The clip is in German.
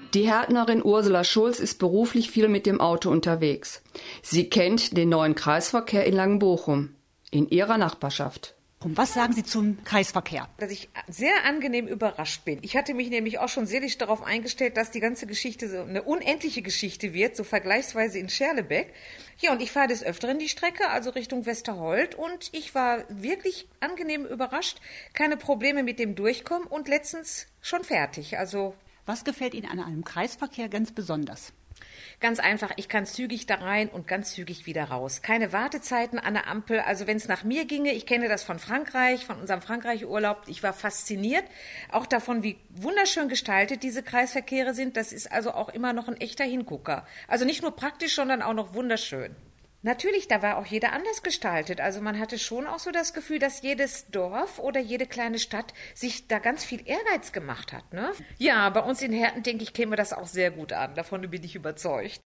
Die Härtnerin Ursula Schulz ist beruflich viel mit dem Auto unterwegs. Sie kennt den neuen Kreisverkehr in Langenbochum, in ihrer Nachbarschaft. Was sagen Sie zum Kreisverkehr? Dass ich sehr angenehm überrascht bin. Ich hatte mich nämlich auch schon seelisch darauf eingestellt, dass die ganze Geschichte so eine unendliche Geschichte wird, so vergleichsweise in Scherlebeck. Ja, und ich fahre des Öfteren die Strecke, also Richtung Westerhold, und ich war wirklich angenehm überrascht. Keine Probleme mit dem Durchkommen und letztens schon fertig. Also was gefällt Ihnen an einem Kreisverkehr ganz besonders? Ganz einfach, ich kann zügig da rein und ganz zügig wieder raus. Keine Wartezeiten an der Ampel. Also wenn es nach mir ginge, ich kenne das von Frankreich, von unserem Frankreich-Urlaub. Ich war fasziniert, auch davon, wie wunderschön gestaltet diese Kreisverkehre sind. Das ist also auch immer noch ein echter Hingucker. Also nicht nur praktisch, sondern auch noch wunderschön. Natürlich, da war auch jeder anders gestaltet. Also man hatte schon auch so das Gefühl, dass jedes Dorf oder jede kleine Stadt sich da ganz viel Ehrgeiz gemacht hat, ne? Ja, bei uns in Herten, denke ich, käme das auch sehr gut an. Davon bin ich überzeugt.